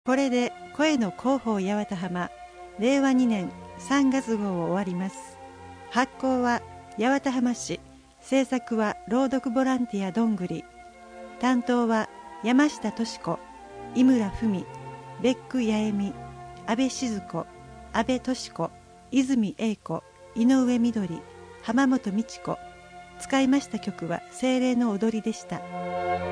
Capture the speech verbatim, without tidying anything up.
これで声の広報八幡浜れいわにねんさんがつ号を終わります。発行は八幡浜市、制作は朗読ボランティアどんぐり、担当は山下敏子、井村文、ベック八重美、安倍静子、安倍敏子、泉英子、井上みどり、浜本美智子。使いました曲は精霊の踊りでした。